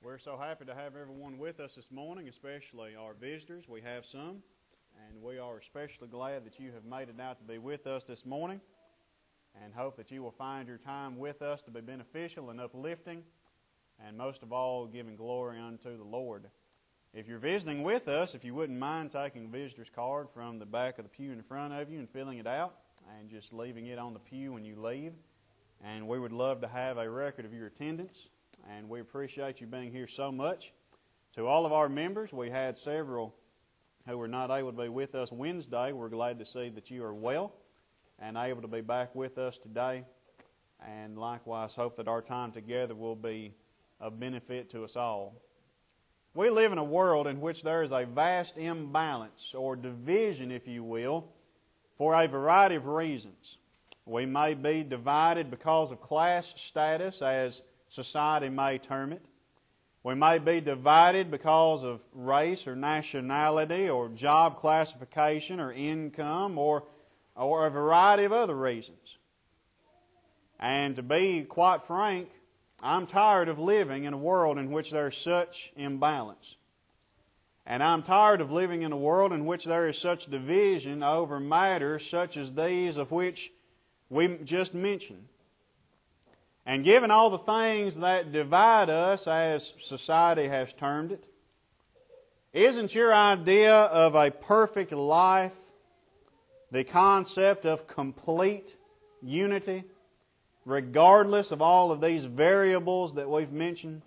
We're so happy to have everyone with us this morning, especially our visitors. We have some, and we are especially glad that you have made it out to be with us this morning, and hope that you will find your time with us to be beneficial and uplifting, and most of all, giving glory unto the Lord. If you're visiting with us, if you wouldn't mind taking a visitor's card from the back of the pew in front of you and filling it out, and just leaving it on the pew when you leave. And we would love to have a record of your attendance, and we appreciate you being here so much. To all of our members, we had several who were not able to be with us Wednesday. We're glad to see that you are well and able to be back with us today, and likewise hope that our time together will be of benefit to us all. We live in a world in which there is a vast imbalance, or division, if you will, for a variety of reasons. We may be divided because of class status, as society may term it. We may be divided because of race or nationality or job classification or income or a variety of other reasons. And to be quite frank, I'm tired of living in a world in which there is such imbalance. And I'm tired of living in a world in which there is such division over matters such as these of which we just mentioned. And given all the things that divide us, as society has termed it, isn't your idea of a perfect life the concept of complete unity, regardless of all of these variables that we've mentioned?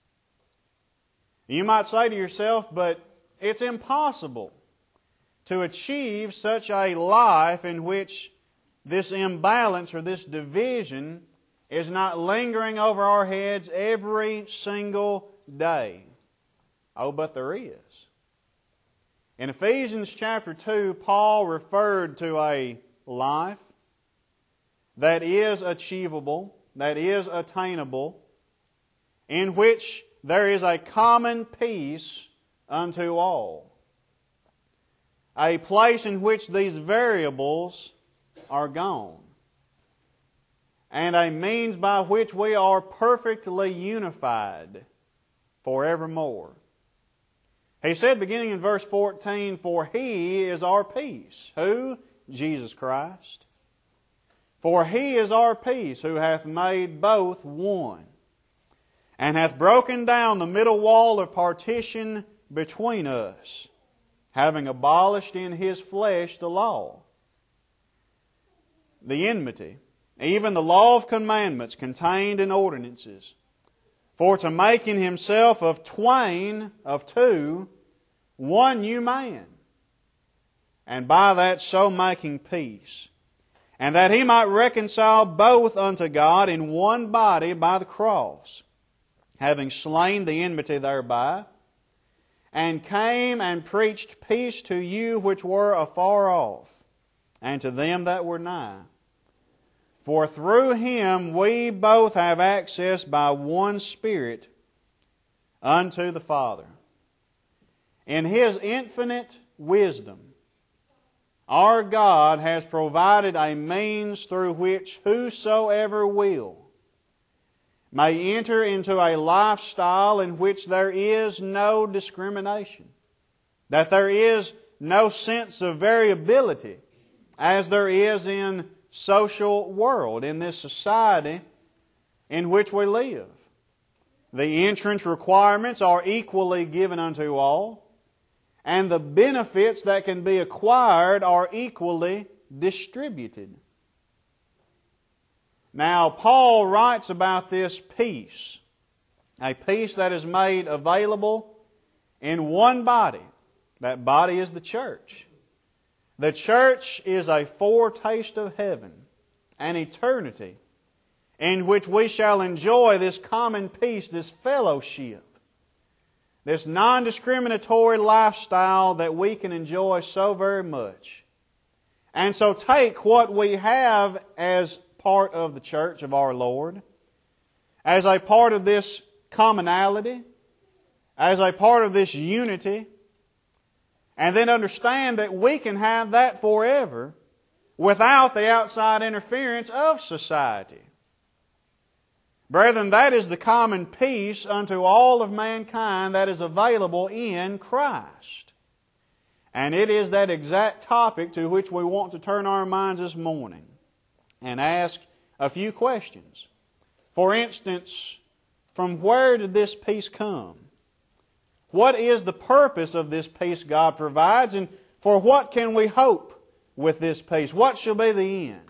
You might say to yourself, but it's impossible to achieve such a life in which this imbalance or this division is not lingering over our heads every single day. Oh, but there is. In Ephesians chapter 2, Paul referred to a life that is achievable, that is attainable, in which there is a common peace unto all. A place in which these variables are gone, and a means by which we are perfectly unified forevermore. He said, beginning in verse 14, "For He is our peace." Who? Jesus Christ. "For He is our peace, who hath made both one, and hath broken down the middle wall of partition between us, having abolished in His flesh the law, the enmity, even the law of commandments contained in ordinances, for to make in Himself of twain, of two, one new man, and by that so making peace, and that He might reconcile both unto God in one body by the cross, having slain the enmity thereby, and came and preached peace to you which were afar off, and to them that were nigh. For through Him we both have access by one Spirit unto the Father." In His infinite wisdom, our God has provided a means through which whosoever will may enter into a lifestyle in which there is no discrimination, that there is no sense of variability as there is in social world, in this society in which we live. The entrance requirements are equally given unto all, and the benefits that can be acquired are equally distributed. Now, Paul writes about this peace, a peace that is made available in one body. That body is the church. The church is a foretaste of heaven, an eternity, in which we shall enjoy this common peace, this fellowship, this non-discriminatory lifestyle that we can enjoy so very much. And so take what we have as part of the church of our Lord, as a part of this commonality, as a part of this unity, and then understand that we can have that forever without the outside interference of society. Brethren, that is the common peace unto all of mankind that is available in Christ. And it is that exact topic to which we want to turn our minds this morning and ask a few questions. For instance, from where did this peace come? What is the purpose of this peace God provides, and for what can we hope with this peace? What shall be the end?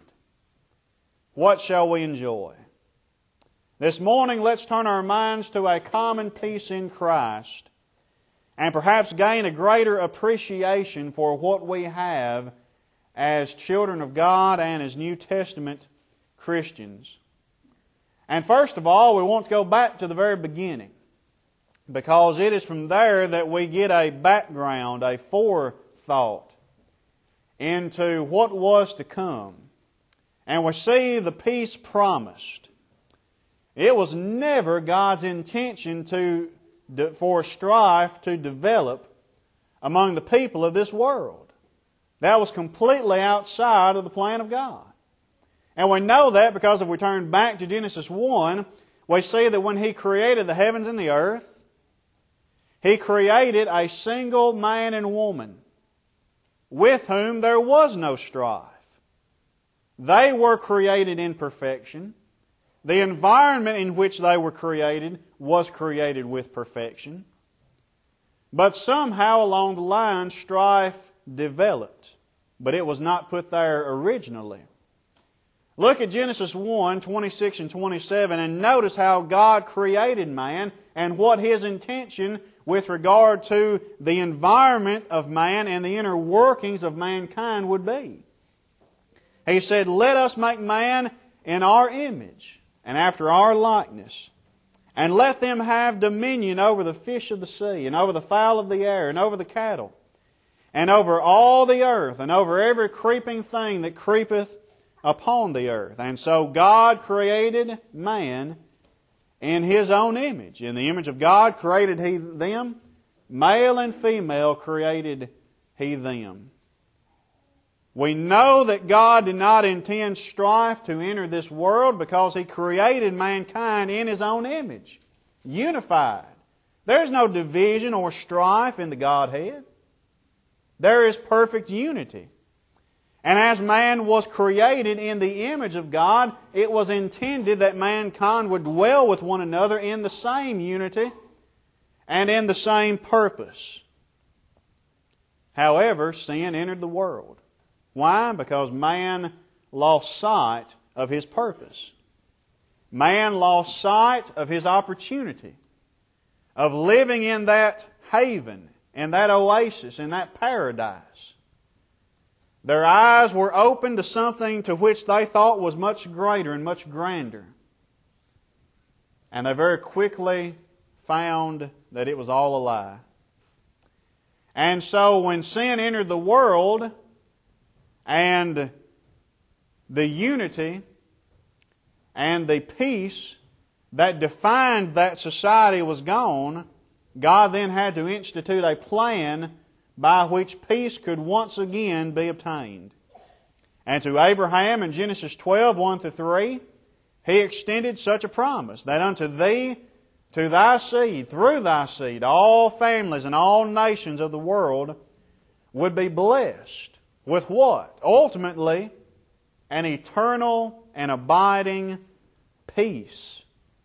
What shall we enjoy? This morning, let's turn our minds to a common peace in Christ and perhaps gain a greater appreciation for what we have as children of God and as New Testament Christians. And first of all, we want to go back to the very beginning, because it is from there that we get a background, a forethought into what was to come. And we see the peace promised. It was never God's intention for strife to develop among the people of this world. That was completely outside of the plan of God. And we know that because if we turn back to Genesis 1, we see that when He created the heavens and the earth, He created a single man and woman with whom there was no strife. They were created in perfection. The environment in which they were created was created with perfection. But somehow along the line, strife developed. But it was not put there originally. Look at Genesis 1, 26 and 27, and notice how God created man and what His intention with regard to the environment of man and the inner workings of mankind would be. He said, "Let us make man in our image and after our likeness, and let them have dominion over the fish of the sea, and over the fowl of the air, and over the cattle, and over all the earth, and over every creeping thing that creepeth upon the earth." And so God created man in His own image. In the image of God created He them, male and female created He them. We know that God did not intend strife to enter this world because He created mankind in His own image, unified. There's no division or strife in the Godhead. There is perfect unity. And as man was created in the image of God, it was intended that mankind would dwell with one another in the same unity and in the same purpose. However, sin entered the world. Why? Because man lost sight of his purpose. Man lost sight of his opportunity of living in that haven, in that oasis, in that paradise. Their eyes were opened to something to which they thought was much greater and much grander. And they very quickly found that it was all a lie. And so when sin entered the world, and the unity and the peace that defined that society was gone, God then had to institute a plan by which peace could once again be obtained. And to Abraham in Genesis 12, 1-3, He extended such a promise that unto thee, to thy seed, through thy seed, all families and all nations of the world would be blessed. With what? Ultimately, an eternal and abiding peace.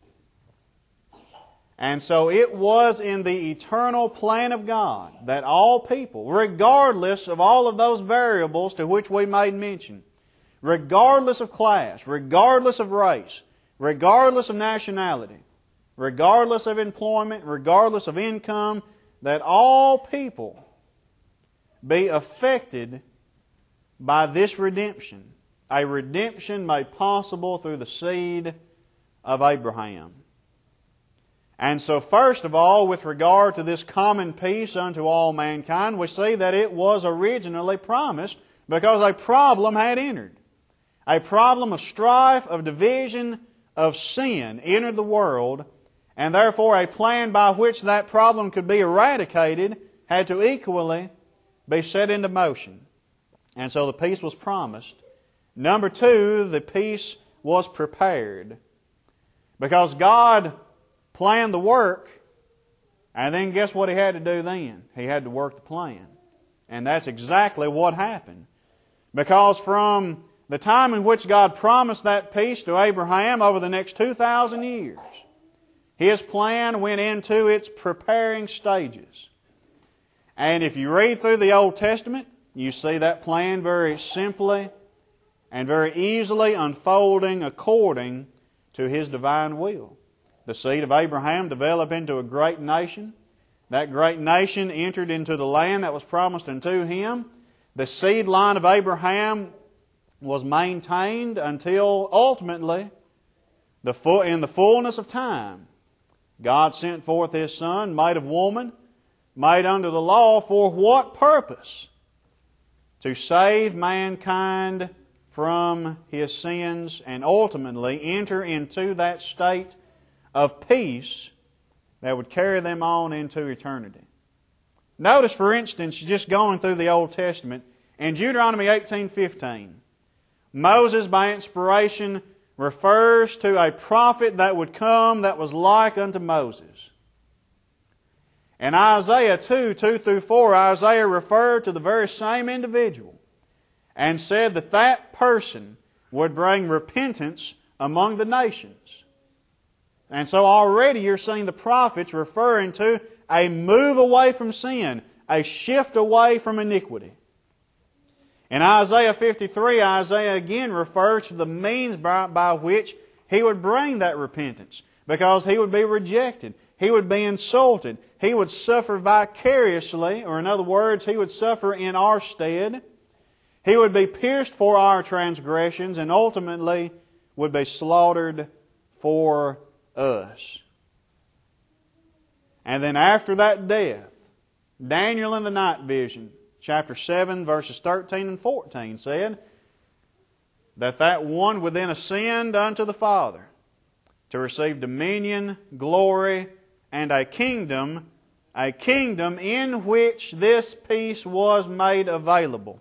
And so it was in the eternal plan of God that all people, regardless of all of those variables to which we made mention, regardless of class, regardless of race, regardless of nationality, regardless of employment, regardless of income, that all people be affected by this redemption, a redemption made possible through the seed of Abraham. And so first of all, with regard to this common peace unto all mankind, we see that it was originally promised because a problem had entered. A problem of strife, of division, of sin entered the world, and therefore a plan by which that problem could be eradicated had to equally be set into motion. And so the peace was promised. Number two, the peace was prepared. Because God planned the work, and then guess what He had to do then? He had to work the plan. And that's exactly what happened. Because from the time in which God promised that peace to Abraham over the next 2,000 years, His plan went into its preparing stages. And if you read through the Old Testament, you see that plan very simply and very easily unfolding according to His divine will. The seed of Abraham developed into a great nation. That great nation entered into the land that was promised unto him. The seed line of Abraham was maintained until ultimately, in the fullness of time, God sent forth His Son, made of woman, made under the law, for what purpose? To save mankind from his sins and ultimately enter into that state of peace that would carry them on into eternity. Notice, for instance, just going through the Old Testament, in Deuteronomy 18:15, Moses, by inspiration, refers to a prophet that would come that was like unto Moses. In Isaiah 2:2-4, Isaiah referred to the very same individual and said that that person would bring repentance among the nations. And so already you're seeing the prophets referring to a move away from sin, a shift away from iniquity. In Isaiah 53, Isaiah again refers to the means by which he would bring that repentance, because he would be rejected, he would be insulted, he would suffer vicariously, or in other words, he would suffer in our stead. He would be pierced for our transgressions and ultimately would be slaughtered for us. And then after that death, Daniel in the night vision, chapter 7, verses 13 and 14 said that one would then ascend unto the Father to receive dominion, glory, and a kingdom in which this peace was made available.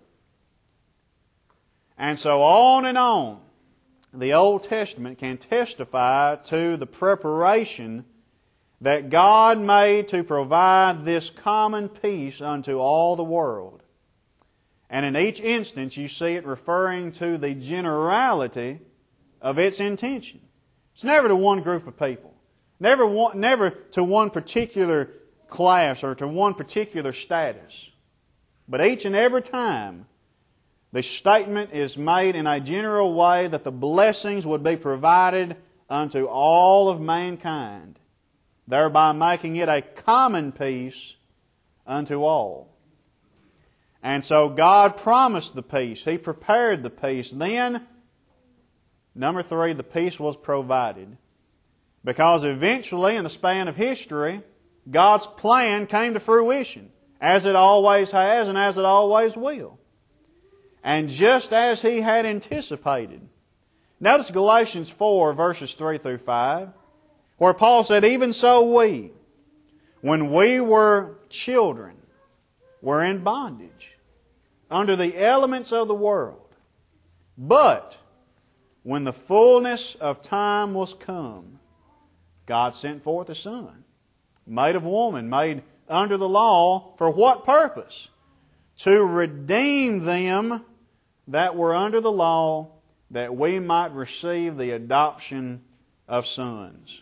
And so on and on, the Old Testament can testify to the preparation that God made to provide this common peace unto all the world. And in each instance, you see it referring to the generality of its intention. It's never to one group of people, never to one particular class or to one particular status. But each and every time, the statement is made in a general way that the blessings would be provided unto all of mankind, thereby making it a common peace unto all. And so God promised the peace. He prepared the peace. Then, number 3, the peace was provided. Because eventually, in the span of history, God's plan came to fruition, as it always has and as it always will. And just as He had anticipated. Notice Galatians 4, verses 3-5, where Paul said, even so we, when we were children, were in bondage, under the elements of the world. But when the fullness of time was come, God sent forth a Son, made of woman, made under the law, for what purpose? To redeem them that were under the law, that we might receive the adoption of sons.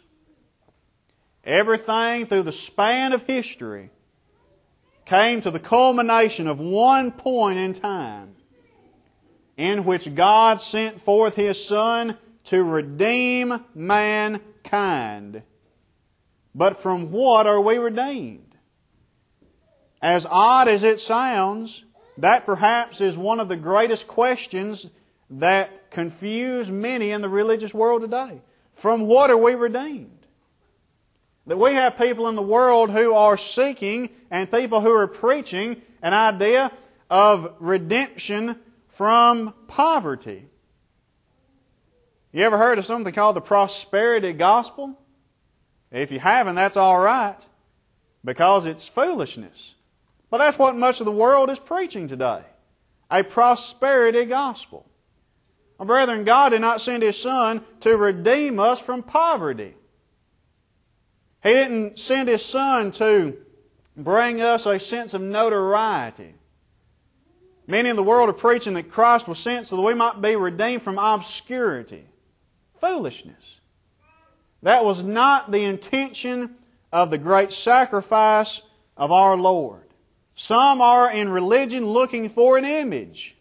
Everything through the span of history came to the culmination of one point in time in which God sent forth His Son to redeem mankind. But from what are we redeemed? As odd as it sounds, that perhaps is one of the greatest questions that confuse many in the religious world today. From what are we redeemed? That we have people in the world who are seeking and people who are preaching an idea of redemption from poverty. You ever heard of something called the prosperity gospel? If you haven't, that's all right, because it's foolishness. But that's what much of the world is preaching today. A prosperity gospel. My brethren, God did not send His Son to redeem us from poverty. He didn't send His Son to bring us a sense of notoriety. Many in the world are preaching that Christ was sent so that we might be redeemed from obscurity. Foolishness. That was not the intention of the great sacrifice of our Lord. Some are in religion looking for an image.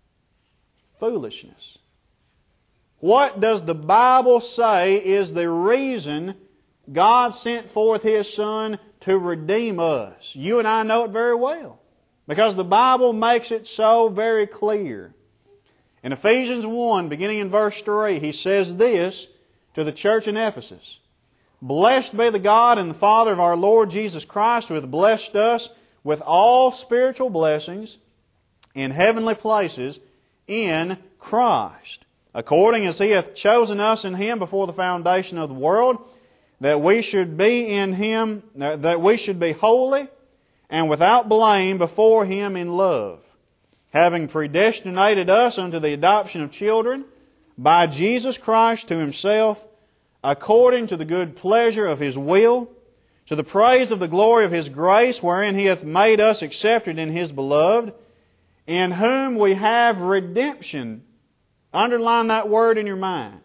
Foolishness. What does the Bible say is the reason God sent forth His Son to redeem us? You and I know it very well, because the Bible makes it so very clear. In Ephesians 1, beginning in verse 3, he says this to the church in Ephesus: "Blessed be the God and the Father of our Lord Jesus Christ, who hath blessed us with all spiritual blessings in heavenly places in Christ, according as He hath chosen us in Him before the foundation of the world, that we should be in Him, that we should be holy and without blame before Him in love, having predestinated us unto the adoption of children by Jesus Christ to Himself, according to the good pleasure of His will, to the praise of the glory of His grace, wherein He hath made us accepted in His beloved, in whom we have redemption." Underline that word in your mind.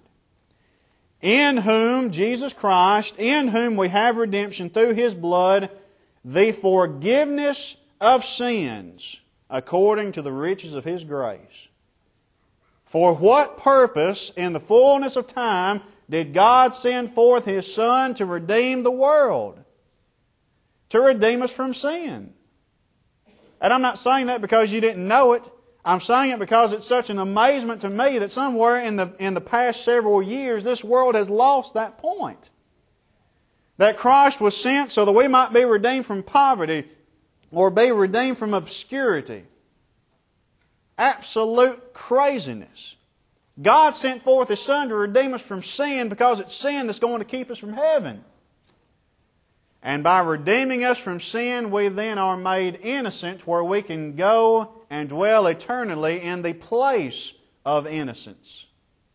In whom, Jesus Christ, in whom we have redemption through His blood, the forgiveness of sins, according to the riches of His grace. For what purpose in the fullness of time did God send forth His Son to redeem the world? To redeem us from sin. And I'm not saying that because you didn't know it. I'm saying it because it's such an amazement to me that somewhere in the past several years this world has lost that point. That Christ was sent so that we might be redeemed from poverty or be redeemed from obscurity. Absolute craziness. God sent forth His Son to redeem us from sin because it's sin that's going to keep us from heaven. And by redeeming us from sin, we then are made innocent, where we can go and dwell eternally in the place of innocence.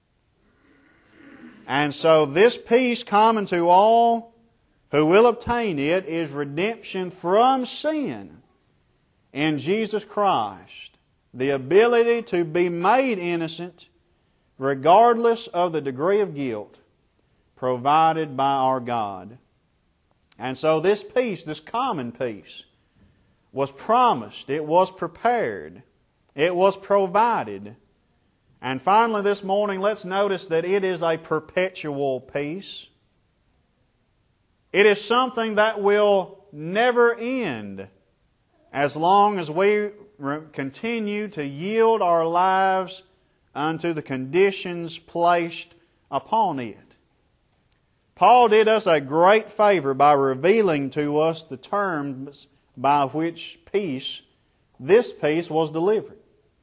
And so this peace common to all who will obtain it is redemption from sin in Jesus Christ. The ability to be made innocent regardless of the degree of guilt provided by our God. And so this peace, this common peace, was promised, it was prepared, it was provided. And finally this morning, let's notice that it is a perpetual peace. It is something that will never end as long as we continue to yield our lives unto the conditions placed upon it. Paul did us a great favor by revealing to us the terms by which this peace was delivered.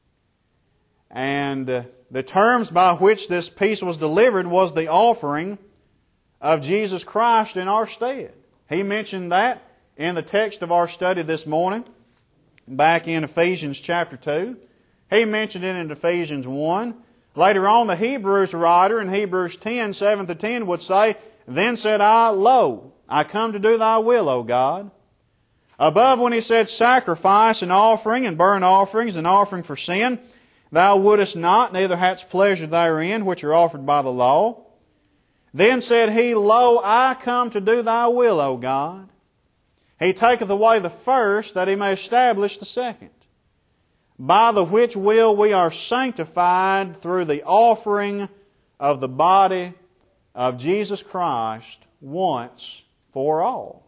And the terms by which this peace was delivered was the offering of Jesus Christ in our stead. He mentioned that in the text of our study this morning, back in Ephesians chapter 2. He mentioned it in Ephesians 1. Later on, the Hebrews writer in Hebrews 10, 7-10 would say, "Then said I, Lo, I come to do Thy will, O God." Above, when he said, "Sacrifice and offering and burnt offerings and offering for sin, Thou wouldest not, neither hadst pleasure therein, which are offered by the law." Then said he, "Lo, I come to do Thy will, O God." He taketh away the first, that He may establish the second. By the which will we are sanctified through the offering of the body of Jesus Christ once for all.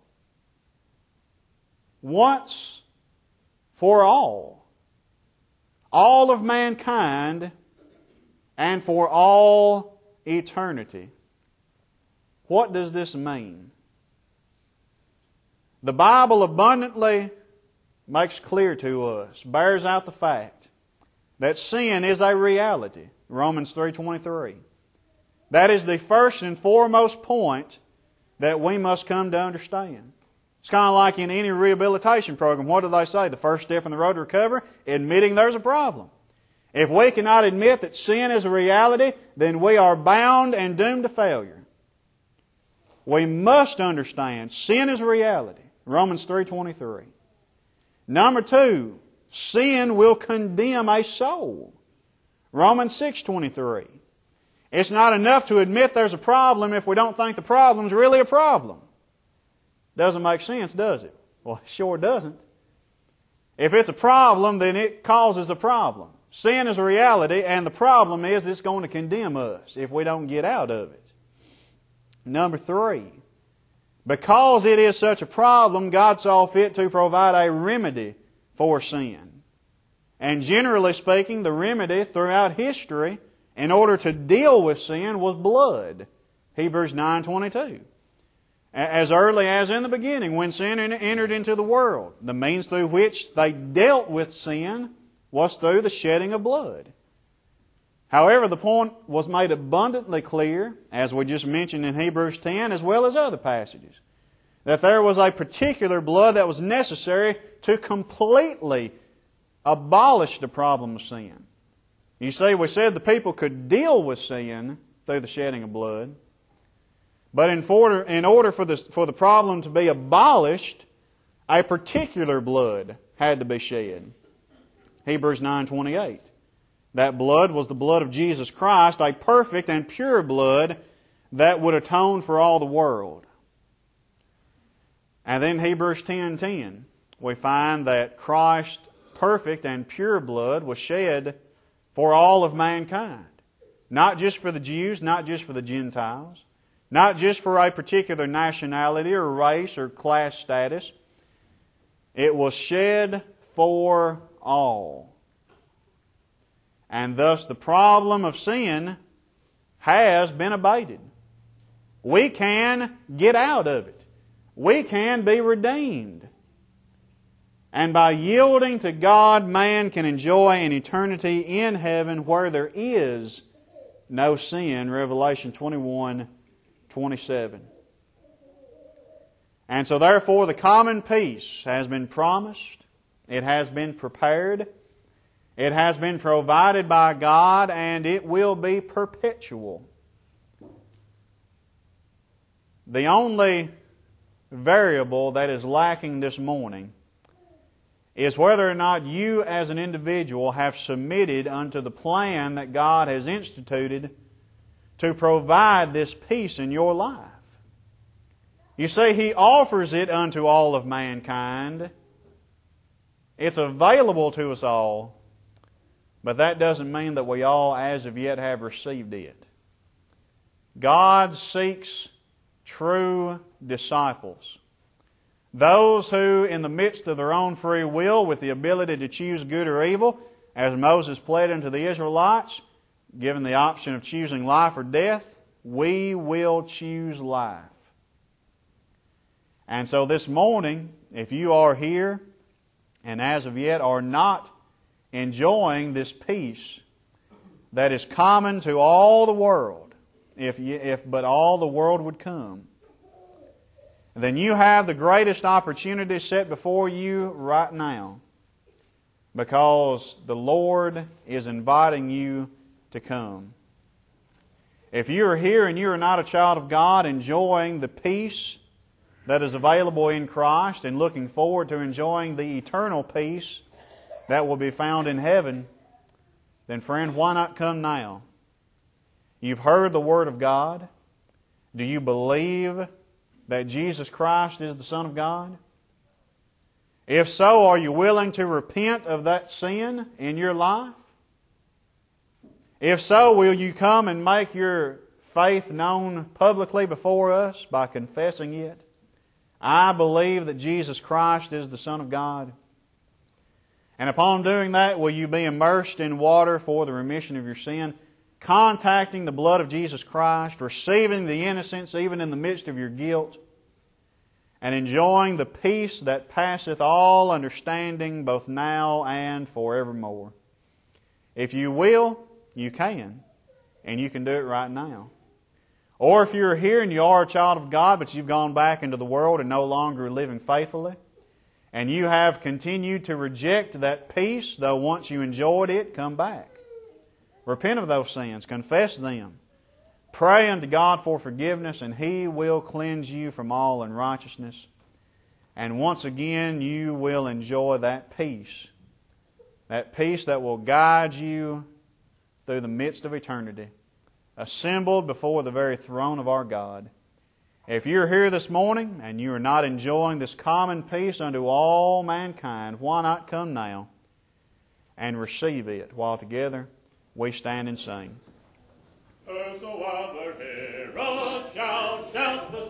Once for all. All of mankind and for all eternity. What does this mean? The Bible abundantly makes clear to us, bears out the fact that sin is a reality. Romans 3:23. That is the first and foremost point that we must come to understand. It's kind of like in any rehabilitation program. What do they say? The first step in the road to recovery? Admitting there's a problem. If we cannot admit that sin is a reality, then we are bound and doomed to failure. We must understand sin is a reality. Romans 3:23. Number 2, sin will condemn a soul. Romans 6:23. It's not enough to admit there's a problem if we don't think the problem's really a problem. Doesn't make sense, does it? Well, it sure doesn't. If it's a problem, then it causes a problem. Sin is a reality, and the problem is it's going to condemn us if we don't get out of it. Number 3, because it is such a problem, God saw fit to provide a remedy for sin. And generally speaking, the remedy throughout history in order to deal with sin was blood. Hebrews 9:22. As early as in the beginning, when sin entered into the world, the means through which they dealt with sin was through the shedding of blood. However, the point was made abundantly clear, as we just mentioned in Hebrews 10, as well as other passages, that there was a particular blood that was necessary to completely abolish the problem of sin. You see, we said the people could deal with sin through the shedding of blood, but in order for the problem to be abolished, a particular blood had to be shed. Hebrews 9:28. That blood was the blood of Jesus Christ, a perfect and pure blood that would atone for all the world. And then Hebrews 10:10, we find that Christ's perfect and pure blood was shed for all of mankind. Not just for the Jews, not just for the Gentiles, not just for a particular nationality or race or class status. It was shed for all. And thus the problem of sin has been abated. We can get out of it. We can be redeemed. And by yielding to God, man can enjoy an eternity in heaven where there is no sin. Revelation 21:27. And so therefore the common peace has been promised. It has been prepared. It has been provided by God, and it will be perpetual. The only variable that is lacking this morning is whether or not you as an individual have submitted unto the plan that God has instituted to provide this peace in your life. You see, He offers it unto all of mankind. It's available to us all, but that doesn't mean that we all as of yet have received it. God seeks true disciples. Those who, in the midst of their own free will, with the ability to choose good or evil, as Moses pled unto the Israelites, given the option of choosing life or death, we will choose life. And so this morning, if you are here and as of yet are not enjoying this peace that is common to all the world, if but all the world would come, then you have the greatest opportunity set before you right now, because the Lord is inviting you to come. If you are here and you are not a child of God, enjoying the peace that is available in Christ and looking forward to enjoying the eternal peace that will be found in heaven, then friend, why not come now? You've heard the Word of God. Do you believe that Jesus Christ is the Son of God? If so, are you willing to repent of that sin in your life? If so, will you come and make your faith known publicly before us by confessing it? I believe that Jesus Christ is the Son of God. And upon doing that, will you be immersed in water for the remission of your sin, contacting the blood of Jesus Christ, receiving the innocence even in the midst of your guilt, and enjoying the peace that passeth all understanding both now and forevermore? If you will, you can. And you can do it right now. Or if you're here and you are a child of God, but you've gone back into the world and no longer living faithfully, and you have continued to reject that peace, though once you enjoyed it, come back. Repent of those sins. Confess them. Pray unto God for forgiveness, and He will cleanse you from all unrighteousness. And once again, you will enjoy that peace that will guide you through the midst of eternity, assembled before the very throne of our God. If you're here this morning and you are not enjoying this common peace unto all mankind, why not come now and receive it while together we stand and sing. Whosoever heareth shall shout the